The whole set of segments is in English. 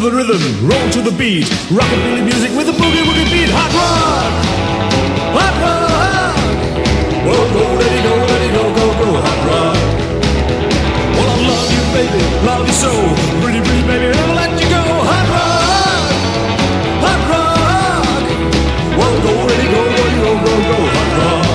the rhythm, roll to the beat. Rockabilly music with a boogie woogie beat. Hot rock, hot rock. Well, go, let it go, go, hot rock. Well, I love you, baby, love you so. Pretty, pretty, baby, never let you go. Hot rock, hot rock. Well, go, let it go, go, hot rock.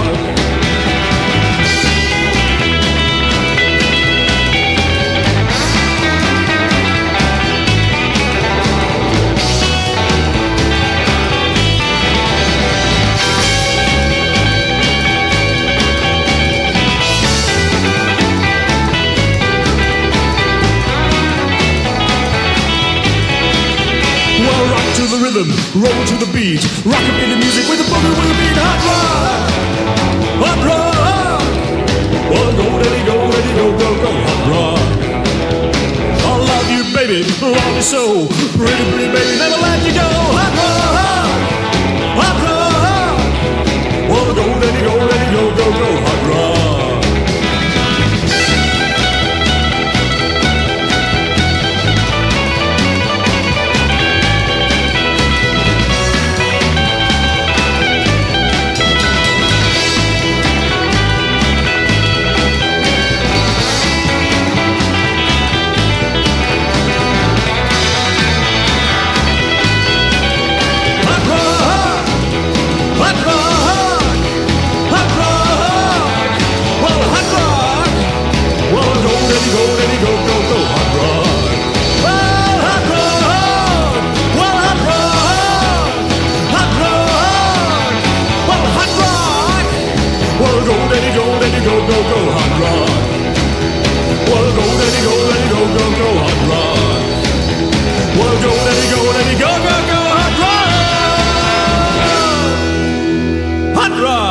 To the rhythm, roll to the beat. Rockabilly music with a boogie with a beat. Hot rock, hot rock. Well, go, let it go, go, hot rock. I love you, baby, love you so. Pretty, pretty, baby, never let you go. Hot rock, hot rock. Well, go, let it go, go, hot rock. Hot rock!